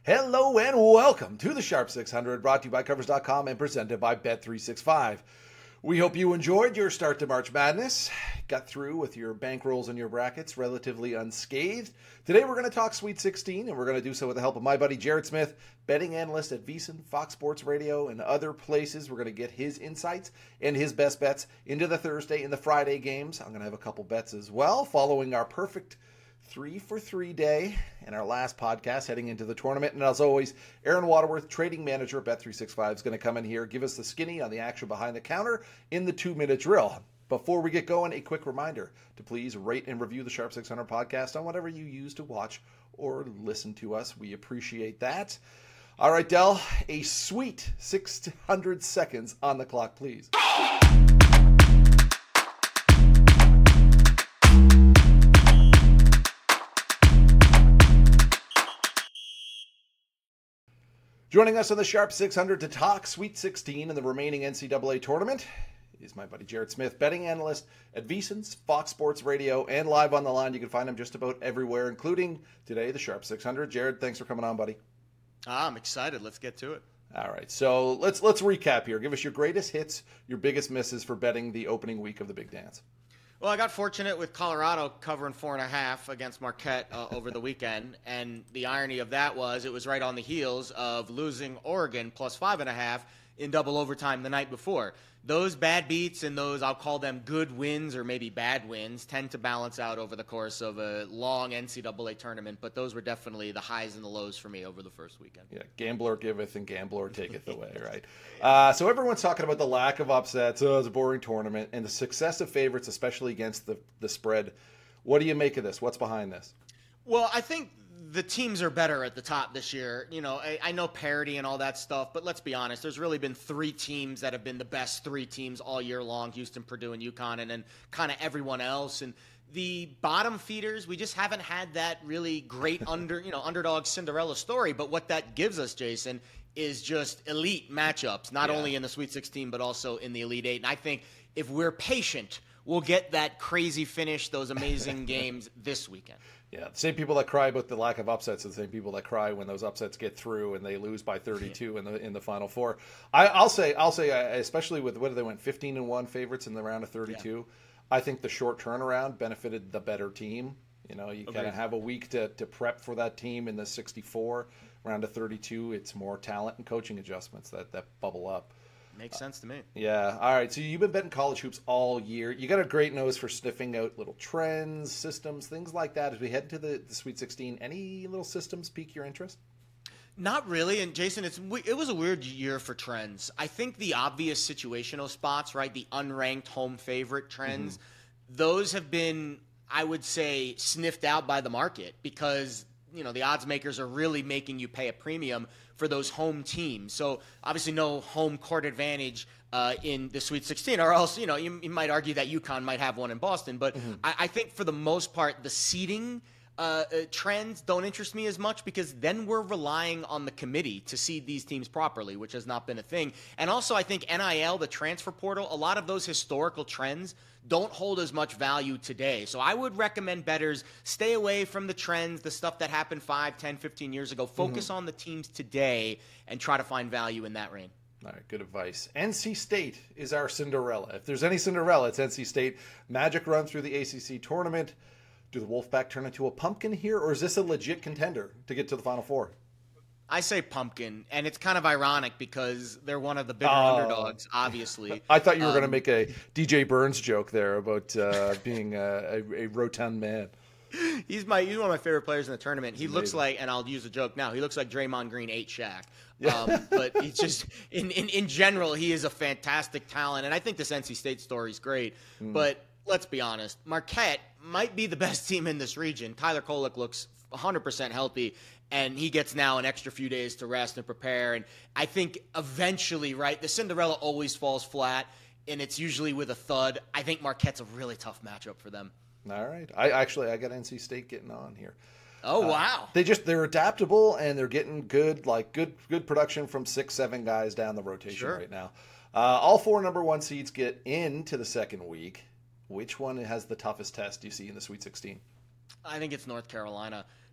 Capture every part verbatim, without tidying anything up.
Hello and welcome to the Sharp six hundred, brought to you by Covers dot com and presented by Bet three sixty-five. We hope you enjoyed your start to March Madness, got through with your bankrolls and your brackets relatively unscathed. Today we're going to talk Sweet sixteen, and we're going to do so with the help of my buddy Jared Smith, betting analyst at VSiN, Fox Sports Radio, and other places. We're going to get his insights and his best bets into the Thursday and the Friday games. I'm going to have a couple bets as well, following our perfect three for three day and our last podcast heading into the tournament. And as always, Aaron Waterworth, trading manager at Bet three sixty-five, is going to come in here, give us the skinny on the action behind the counter in the two-minute drill. Before we get going, a quick reminder to please rate and review the Sharp six hundred podcast on whatever you use to watch or listen to us. We appreciate that. All right, Del, a sweet six hundred seconds on the clock, please. Joining us on the Sharp six hundred to talk Sweet sixteen and the remaining N C double A tournament is my buddy Jared Smith, betting analyst at VSiN's, Fox Sports Radio, and live on the line. You can find him just about everywhere, including today, the Sharp six hundred. Jared, thanks for coming on, buddy. I'm excited. Let's get to it. All right, so let's let's recap here. Give us your greatest hits, your biggest misses for betting the opening week of the Big Dance. Well, I got fortunate with Colorado covering four and a half against Marquette uh, over the weekend, and the irony of that was it was right on the heels of losing Oregon plus five and a half in double overtime the night before. Those bad beats and those, I'll call them good wins or maybe bad wins, tend to balance out over the course of a long N C double A tournament, but those were definitely the highs and the lows for me over the first weekend. Yeah, gambler giveth and gambler taketh away, right? Uh, so everyone's talking about the lack of upsets, oh, it's a boring tournament, and the success of favorites, especially against the, the spread. What do you make of this? What's behind this? Well, I think the teams are better at the top this year. You know, I, I know parity and all that stuff, but let's be honest. There's really been three teams that have been the best three teams all year long: Houston, Purdue, and UConn, and then kind of everyone else. And the bottom feeders, we just haven't had that really great under, you know, underdog Cinderella story. But what that gives us, Jason, is just elite matchups, not yeah. only in the Sweet sixteen, but also in the Elite Eight. And I think if we're patient, we'll get that crazy finish, those amazing games this weekend. Yeah, the same people that cry about the lack of upsets are the same people that cry when those upsets get through and they lose by thirty-two in the in the Final Four. I, I'll say, I'll say, especially with what they went fifteen and one favorites in the round of thirty-two. Yeah. I think the short turnaround benefited the better team. You know, you kind of have a week to to prep for that team in the sixty-four round of thirty-two. It's more talent and coaching adjustments that that bubble up. Makes sense to me. Yeah. All right. So you've been betting college hoops all year. You got a great nose for sniffing out little trends, systems, things like that. As we head into the, the Sweet sixteen, any little systems pique your interest? Not really. And Jason, it's it was a weird year for trends. I think the obvious situational spots, right, the unranked home favorite trends, mm-hmm. those have been, I would say, sniffed out by the market because, you know, the odds makers are really making you pay a premium for those home teams. So obviously no home court advantage uh, in the Sweet sixteen, or else, you know, you, you might argue that UConn might have one in Boston. But mm-hmm. I, I think for the most part, the seeding uh, uh, trends don't interest me as much because then we're relying on the committee to seed these teams properly, which has not been a thing. And also I think N I L, the transfer portal, a lot of those historical trends don't hold as much value today. So I would recommend bettors stay away from the trends, the stuff that happened five, ten, fifteen years ago. Focus mm-hmm. on the teams today and try to find value in that reign. All right, good advice. N C State is our Cinderella. If there's any Cinderella, it's N C State. Magic run through the A C C tournament. Do the Wolfpack turn into a pumpkin here, or is this a legit contender to get to the Final Four? I say pumpkin, and it's kind of ironic because they're one of the bigger uh, underdogs, obviously. I thought you were um, going to make a D J Burns joke there about uh, being a, a, a rotund man. He's my he's one of my favorite players in the tournament. He looks like, and I'll use a joke now, he looks like Draymond Green ate Shaq. Um, but he's just, in, in, in general, he is a fantastic talent, and I think this N C State story is great. Mm. But let's be honest, Marquette might be the best team in this region. Tyler Kolek looks one hundred percent healthy, and he gets now an extra few days to rest and prepare. And I think eventually, right, the Cinderella always falls flat, and it's usually with a thud. I think Marquette's a really tough matchup for them. All right. I actually, I got N C State getting on here. Oh, uh, wow. They just, they're adaptable, and they're getting good, like good, good production from six, seven guys down the rotation sure. right now. Uh, all four number one seeds get into the second week. Which one has the toughest test you see in the Sweet sixteen? I think it's North Carolina.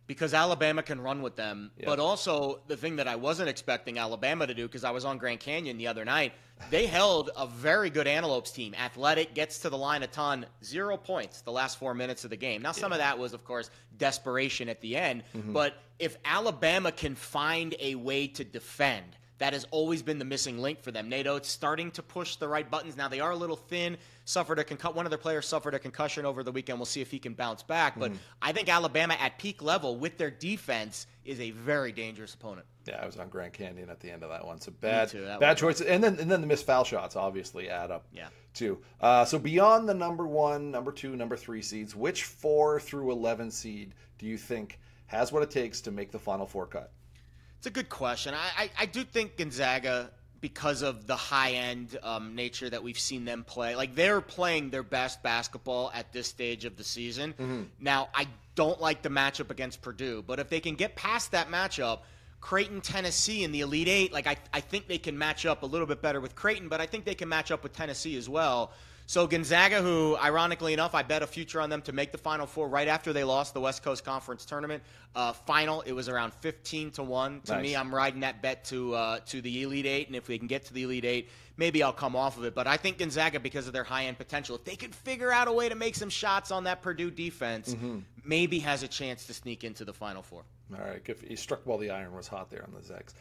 because Alabama can run with them. Yep. But also the thing that I wasn't expecting Alabama to do, because I was on Grand Canyon the other night, they held a very good Antelopes team. Athletic, gets to the line a ton, zero points the last four minutes of the game. Now, some yeah. of that was, of course, desperation at the end. Mm-hmm. But if Alabama can find a way to defend, that has always been the missing link for them. Nato, it's starting to push the right buttons. Now, they are a little thin. Suffered a concu- One of their players suffered a concussion over the weekend. We'll see if he can bounce back. But mm-hmm. I think Alabama at peak level with their defense is a very dangerous opponent. Yeah, I was on Grand Canyon at the end of that one. So bad, too, bad choices. And then and then the missed foul shots obviously add up yeah. too. Uh, so beyond the number one, number two, number three seeds, which four through eleven seed do you think has what it takes to make the Final Four cut? It's a good question. I, I, I do think Gonzaga, because of the high-end um, nature that we've seen them play, like they're playing their best basketball at this stage of the season. Mm-hmm. Now, I don't like the matchup against Purdue, but if they can get past that matchup, Creighton, Tennessee in the Elite Eight, like I, I think they can match up a little bit better with Creighton, but I think they can match up with Tennessee as well. So Gonzaga, who, ironically enough, I bet a future on them to make the Final Four right after they lost the West Coast Conference Tournament uh, final. It was around fifteen to one. To nice. me, I'm riding that bet to uh, to the Elite Eight, and if they can get to the Elite Eight, maybe I'll come off of it. But I think Gonzaga, because of their high-end potential, if they can figure out a way to make some shots on that Purdue defense, mm-hmm. maybe has a chance to sneak into the Final Four. All right, good. He struck while the iron was hot there on the Zags.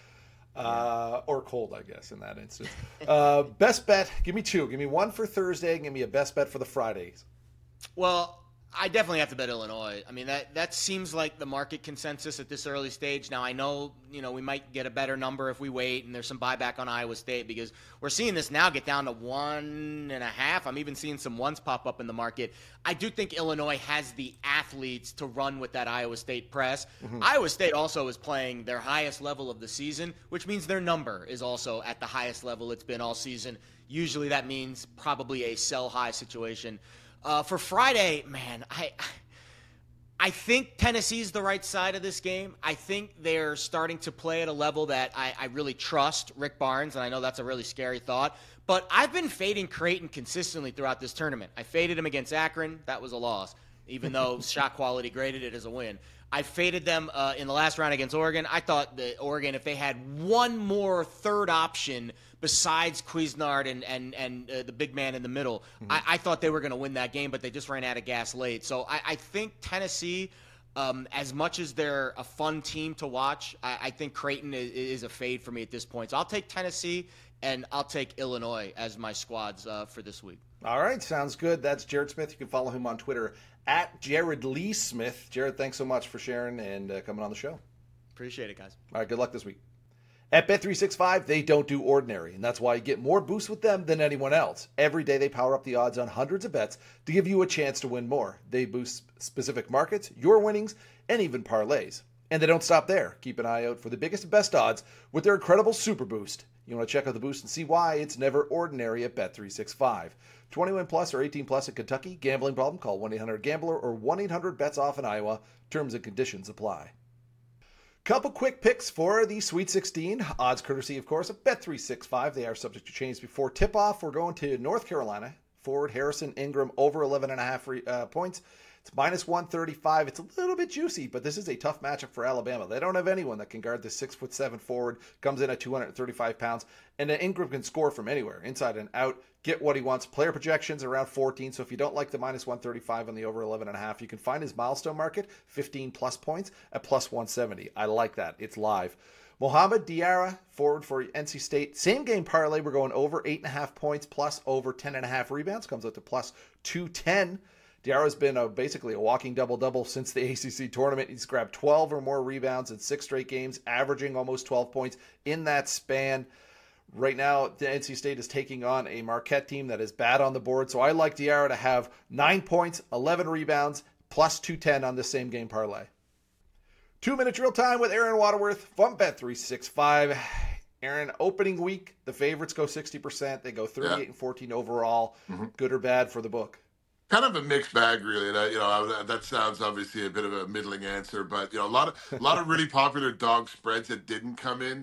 Uh, or cold, I guess, in that instance. Uh, best bet, give me two. Give me one for Thursday and give me a best bet for the Fridays. Well, I definitely have to bet Illinois. I mean, that, that seems like the market consensus at this early stage. Now, I know, you know, we might get a better number if we wait, and there's some buyback on Iowa State, because we're seeing this now get down to one and a half. I'm even seeing some ones pop up in the market. I do think Illinois has the athletes to run with that Iowa State press. Mm-hmm. Iowa State also is playing their highest level of the season, which means their number is also at the highest level it's been all season. Usually that means probably a sell-high situation. Uh, for Friday, man, I I think Tennessee's the right side of this game. I think they're starting to play at a level that I, I really trust Rick Barnes, and I know that's a really scary thought. But I've been fading Creighton consistently throughout this tournament. I faded him against Akron. That was a loss, even though shot quality graded it as a win. I faded them uh, in the last round against Oregon. I thought that Oregon, if they had one more third option besides Cuisinart and and and uh, the big man in the middle, mm-hmm. I, I thought they were going to win that game, but they just ran out of gas late. So I, I think Tennessee, um, as much as they're a fun team to watch, I, I think Creighton is, is a fade for me at this point. So I'll take Tennessee, and I'll take Illinois as my squads uh, for this week. All right, sounds good. That's Jared Smith. You can follow him on Twitter at Jared Lee Smith. Jared, thanks so much for sharing and uh, coming on the show. Appreciate it, guys. All right, good luck this week. At Bet three sixty-five, they don't do ordinary, and that's why you get more boosts with them than anyone else. Every day they power up the odds on hundreds of bets to give you a chance to win more. They boost specific markets, your winnings, and even parlays. And they don't stop there. Keep an eye out for the biggest and best odds with their incredible Super Boost. You want to check out the boost and see why it's never ordinary at Bet three sixty-five. twenty-one plus or eighteen plus in Kentucky. Gambling problem? Call one eight hundred gambler or one eight hundred bets off in Iowa. Terms and conditions apply. Couple quick picks for the Sweet sixteen. Odds courtesy, of course, of Bet three sixty-five. They are subject to change before tip-off. We're going to North Carolina. Forward Harrison Ingram over eleven and a half uh, points. It's minus one thirty-five. It's a little bit juicy, but this is a tough matchup for Alabama. They don't have anyone that can guard this six foot seven forward. Comes in at two hundred thirty-five pounds. And Ingram can score from anywhere, inside and out. Get what he wants. Player projections around fourteen. So if you don't like the minus one thirty-five on the over eleven and a half, you can find his milestone market, fifteen plus points, at plus one seventy. I like that. It's live. Mohamed Diarra, forward for N C State. Same game parlay. We're going over eight and a half points plus over ten and a half rebounds. Comes out to plus two ten. Diarra's been a, basically a walking double-double since the A C C tournament. He's grabbed twelve or more rebounds in six straight games, averaging almost twelve points in that span. Right now, the N C State is taking on a Marquette team that is bad on the board. So I like Diarra to have nine points, eleven rebounds, plus two ten on the same game parlay. Two-minute drill time with Aaron Waterworth from Bet three sixty-five. Aaron, opening week, the favorites go sixty percent. They go thirty-eight yeah. and fourteen overall. Mm-hmm. Good or bad for the book? Kind of a mixed bag, really. And I, you know, that sounds obviously a bit of a middling answer, but you know, a lot of a lot of really popular dog spreads that didn't come in.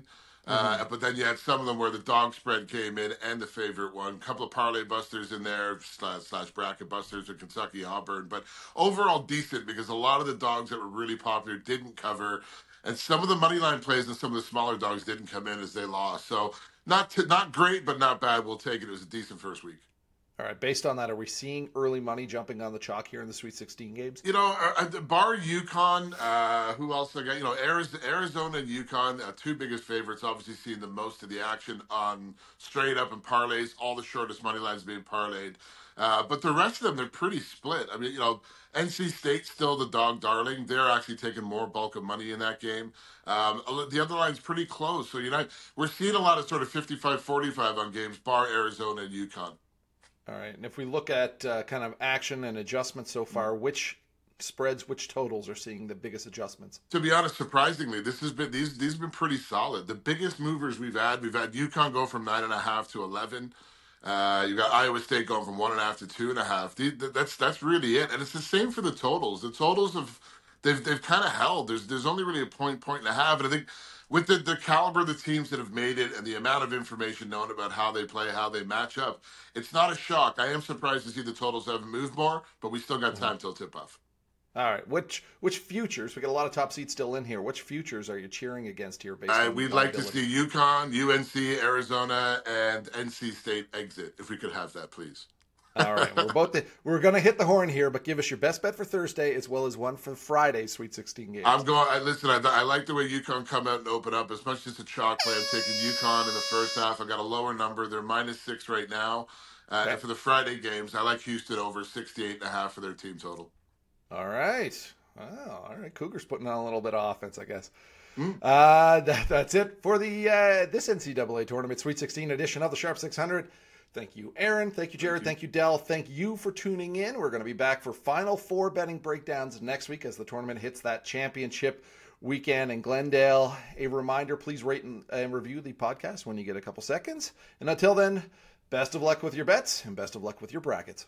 Uh, but then you had some of them where the dog spread came in and the favorite one. A couple of parlay busters in there, slash, slash bracket busters with Kentucky Auburn. But overall decent because a lot of the dogs that were really popular didn't cover. And some of the money line plays and some of the smaller dogs didn't come in as they lost. So not t- not great, but not bad. We'll take it. It was a decent first week. All right, based on that, are we seeing early money jumping on the chalk here in the Sweet sixteen games? You know, uh, uh, bar UConn, uh, who else I got? You know, Arizona, Arizona and UConn, uh, two biggest favorites, obviously seeing the most of the action on straight up and parlays, all the shortest money lines being parlayed. Uh, but the rest of them, they're pretty split. I mean, you know, N C State's still the dog darling. They're actually taking more bulk of money in that game. Um, the other line's pretty close. So, you know, we're seeing a lot of sort of fifty-five forty-five on games, bar Arizona and UConn. All right, and if we look at uh, kind of action and adjustments so far, which spreads, which totals are seeing the biggest adjustments? To be honest, surprisingly, this has been these these have been pretty solid. The biggest movers we've had, we've had UConn go from nine and a half to eleven. Uh, you got Iowa State going from one and a half to two and a half. The, that's that's really it, and it's the same for the totals. The totals have they've they've kind of held. There's there's only really a point point and a half, and I think with the, the caliber of the teams that have made it and the amount of information known about how they play, how they match up, it's not a shock. I am surprised to see the totals haven't moved more, but we still got time till tip-off. All right, which which futures? We got a lot of top seeds still in here. Which futures are you cheering against here? Based Uh, on we'd like to viability? see UConn, U N C, Arizona, and N C State exit. If we could have that, please. All right, we're both the, we're going to hit the horn here, but give us your best bet for Thursday as well as one for Friday's Sweet sixteen games. I'm going. I listen. I, I like the way UConn come out and open up. As much as it's a chalk play, I'm taking UConn in the first half. I got a lower number. They're minus six right now. Uh, Okay. And for the Friday games, I like Houston over sixty-eight and a half for their team total. All right. Wow. All right. Cougars putting on a little bit of offense, I guess. Mm. Uh, that, that's it for the uh, this N C double A tournament, Sweet sixteen edition of the Sharp six hundred. Thank you, Aaron. Thank you, Jared. Thank you, Dell. Thank you for tuning in. We're going to be back for Final Four betting breakdowns next week as the tournament hits that championship weekend in Glendale. A reminder, please rate and, and review the podcast when you get a couple seconds. And until then, best of luck with your bets and best of luck with your brackets.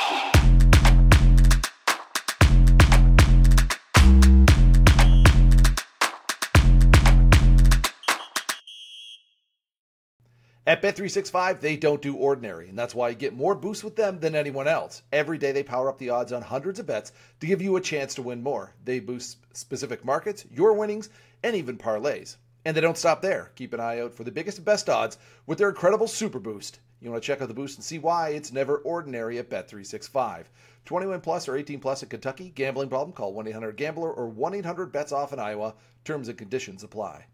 At Bet three sixty-five, they don't do ordinary, and that's why you get more boosts with them than anyone else. Every day they power up the odds on hundreds of bets to give you a chance to win more. They boost specific markets, your winnings, and even parlays. And they don't stop there. Keep an eye out for the biggest and best odds with their incredible Super Boost. You want to check out the boost and see why it's never ordinary at Bet three sixty-five. twenty-one plus or eighteen plus in Kentucky. Gambling problem? Call one eight hundred gambler or one eight hundred bets off in Iowa. Terms and conditions apply.